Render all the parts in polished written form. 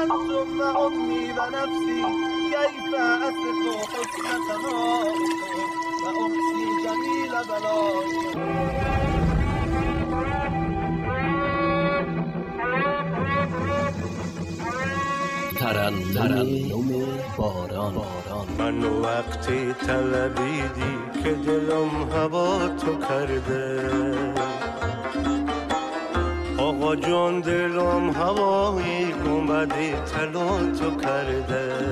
ثم أمي ونفسي كيف أصف حسن ثنائك وأحصي جميل بلائك. ترنم باران. من وقتی طلبیدی که دلم هوا تو کرده، آقا جان دلم هوایی اومدی طلا تو کرده.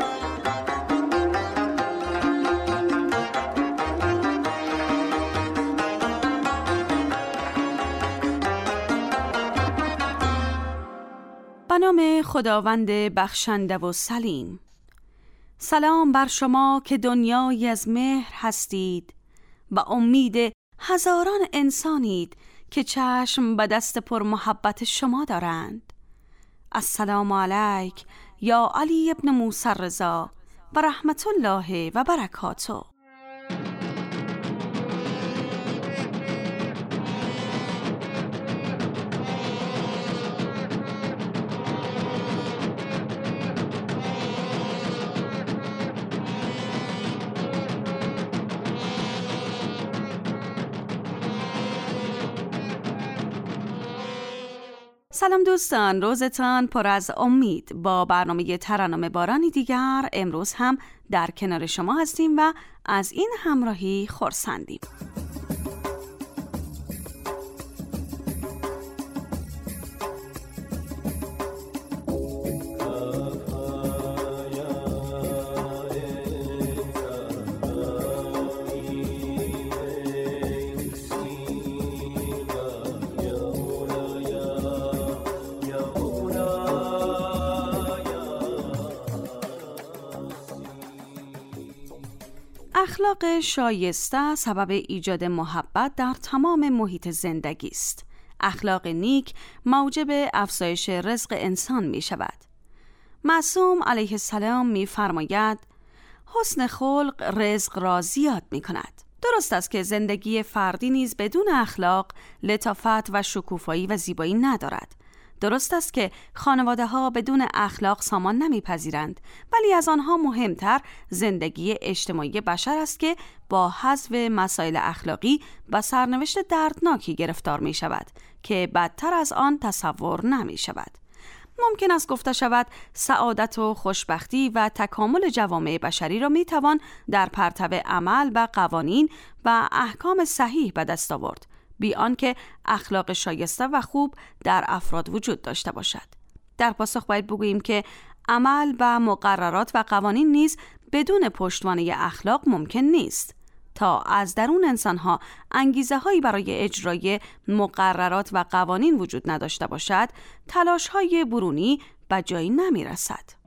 به نام خداوند بخشنده و سلیم. سلام بر شما که دنیایی از مهر هستید و امید هزاران انسانید که چشم به دست پر محبت شما دارند. السلام علیک یا علی ابن موسی رضا و رحمت الله و برکاته. سلام دوستان، روزتان پر از امید. با برنامه ترنم بارانی دیگر امروز هم در کنار شما هستیم و از این همراهی خرسندیم. اخلاق شایسته سبب ایجاد محبت در تمام محیط زندگی است. اخلاق نیک موجب افزایش رزق انسان می شود. معصوم علیه السلام می فرماید حسن خلق رزق را زیاد می کند. درست است که زندگی فردی نیز بدون اخلاق لطافت و شکوفایی و زیبایی ندارد. درست است که خانواده‌ها بدون اخلاق سامان نمی‌پذیرند، ولی از آنها مهمتر زندگی اجتماعی بشر است که با حذف مسائل اخلاقی و سرنوشت دردناکی گرفتار می‌شود که بدتر از آن تصور نمی‌شود. ممکن است گفته شود سعادت و خوشبختی و تکامل جوامع بشری را می‌توان در پرتو عمل و قوانین و احکام صحیح به دست آورد، بی آنکه اخلاق شایسته و خوب در افراد وجود داشته باشد. در پاسخ باید بگوییم که عمل و مقررات و قوانین نیز بدون پشتوانه اخلاق ممکن نیست. تا از درون انسانها انگیزه هایی برای اجرای مقررات و قوانین وجود نداشته باشد، تلاش های برونی به جایی نمی رسد.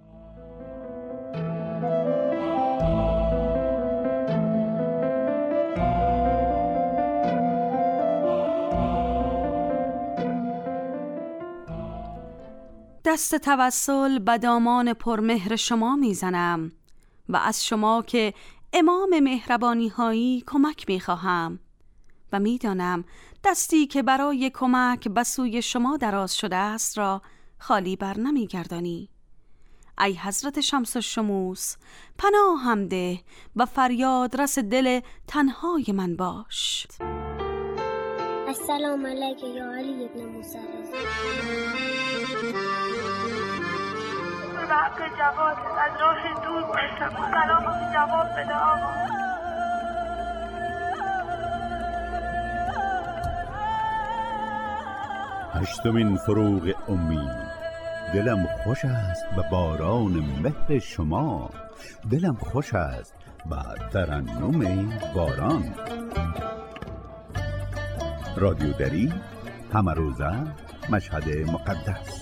دست توسل به دامان پرمهر شما میزنم و از شما که امام مهربانی هایی کمک میخواهم و میدانم دستی که برای کمک به سوی شما دراز شده است را خالی بر نمیگردانی. ای حضرت شمس الشموس، پناهم ده و فریاد رس دل تنهای من باش. السلام علیک یا علی ابن موسی رضا. به حق جواد از راه دور باشم، سلامت جواد بده آقا. هشتمین فروغ امید. دلم خوش است به باران مهر شما، دلم خوش است به ترنم باران. رادیو دری، همه روزه، مشهد مقدس.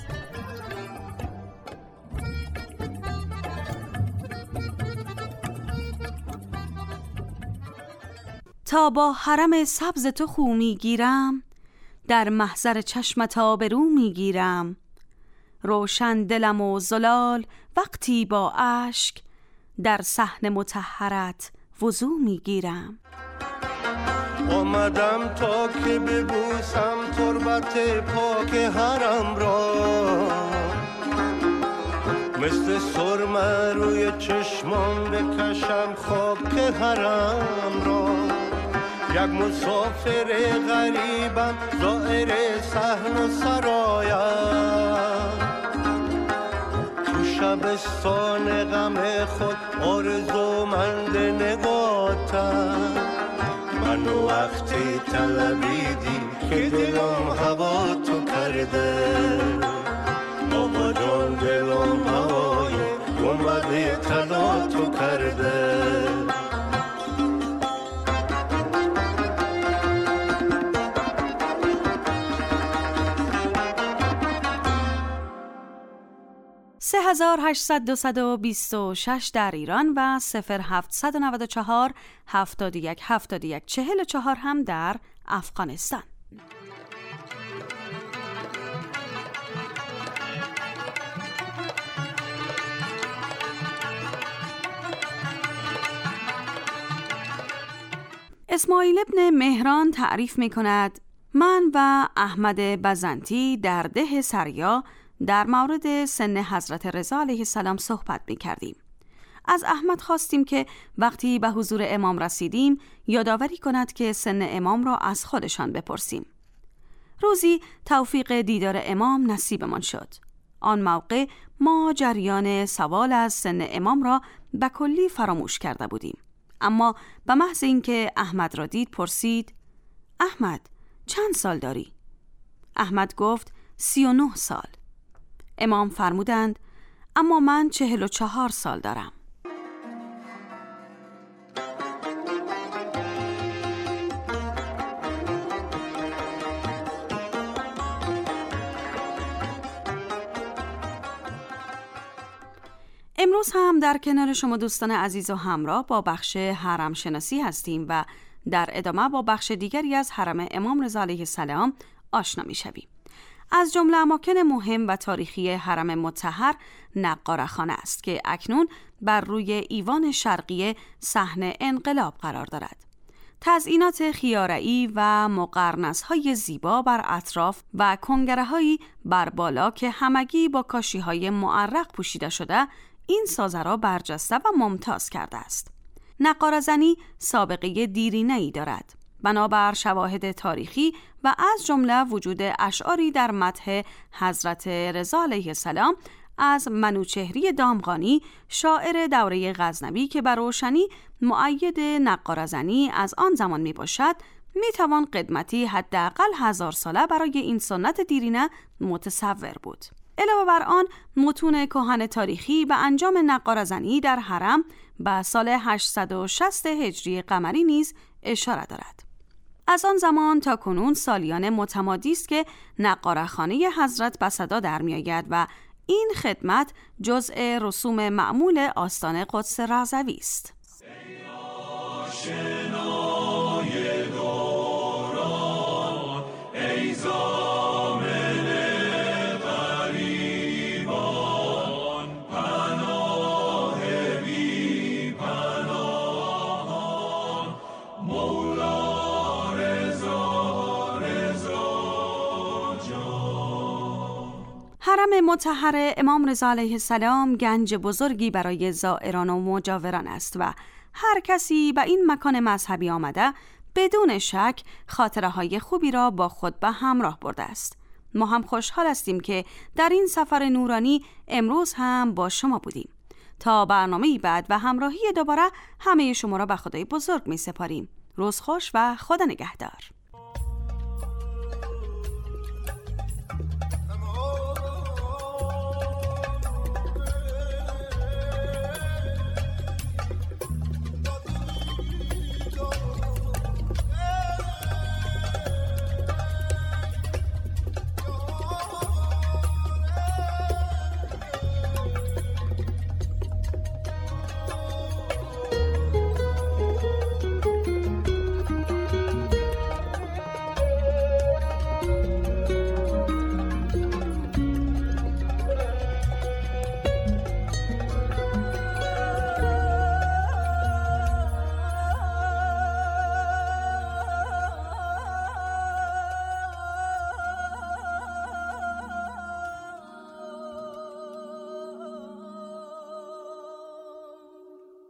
تا با حرم سبز تو خو میگیرم، در محضر چشمت آبرو میگیرم. روشن دلم و زلال وقتی با اشک، در صحن مطهرت وضو میگیرم. آمدم تا که ببوسم تربت پاک حرم را، مثل سرمه روی چشمان بکشم خاک حرم را. یک مسافر غریبم زائر صحن و سرایم، تو شبستان غم خود آرزومند نگاتم. منو وقتی طلبیدی که دلم هوا تو کرده، آقا جان دلم هوای گنبد طلا تو کرده. سه 3826 در ایران و 0794 71 71 44 هم در افغانستان. اسماعیل ابن مهران تعریف می کند: من و احمد بزنتی در ده سریا در مورد سن حضرت رضا علیه السلام صحبت می کردیم. از احمد خواستیم که وقتی به حضور امام رسیدیم یادآوری کند که سن امام را از خودشان بپرسیم. روزی توفیق دیدار امام نصیبمان شد. آن موقع ما جریان سوال از سن امام را به کلی فراموش کرده بودیم. اما به محض اینکه احمد را دید پرسید: احمد چند سال داری؟ احمد گفت 39 سال. امام فرمودند: اما من 44 سال دارم. امروز هم در کنار شما دوستان عزیز و همراه با بخش حرم شناسی هستیم و در ادامه با بخش دیگری از حرم امام رضا علیه السلام آشنا می شویم. از جمله اماکن مهم و تاریخی حرم مطهر نقاره‌خانه است که اکنون بر روی ایوان شرقی صحن انقلاب قرار دارد. تزئینات خیاره‌ای و مقرنس‌های زیبا بر اطراف و کنگره‌هایی بر بالا که همگی با کاشی‌های معرق پوشیده شده این سازه را برجسته و ممتاز کرده است. نقاره‌زنی سابقه دیرینه‌ای دارد. بنابر شواهد تاریخی و از جمله وجود اشعاری در مدح حضرت رضا علیه السلام از منوچهری دامغانی، شاعر دوره غزنوی که بر روشنی مؤید نقاره‌زنی از آن زمان می باشد، می توان قدمتی حداقل 1000 ساله برای این سنت دیرینه متصور بود. علاوه بر آن متون کهن تاریخی به انجام نقاره‌زنی در حرم به سال 860 هجری قمری نیز اشاره دارد. از آن زمان تا کنون سالیان متمادی است که نقاره‌خانه حضرت به صدا در می‌آید و این خدمت جزء رسوم معمول آستان قدس رضوی است. حرم مطهر امام رضا علیه السلام گنج بزرگی برای زائران و مجاوران است و هر کسی به این مکان مذهبی آمده بدون شک خاطره های خوبی را با خود به همراه برده است. ما هم خوشحال هستیم که در این سفر نورانی امروز هم با شما بودیم. تا برنامه بعد و همراهی دوباره همه شما را به خدای بزرگ می سپاریم. روز خوش و خدا نگهدار.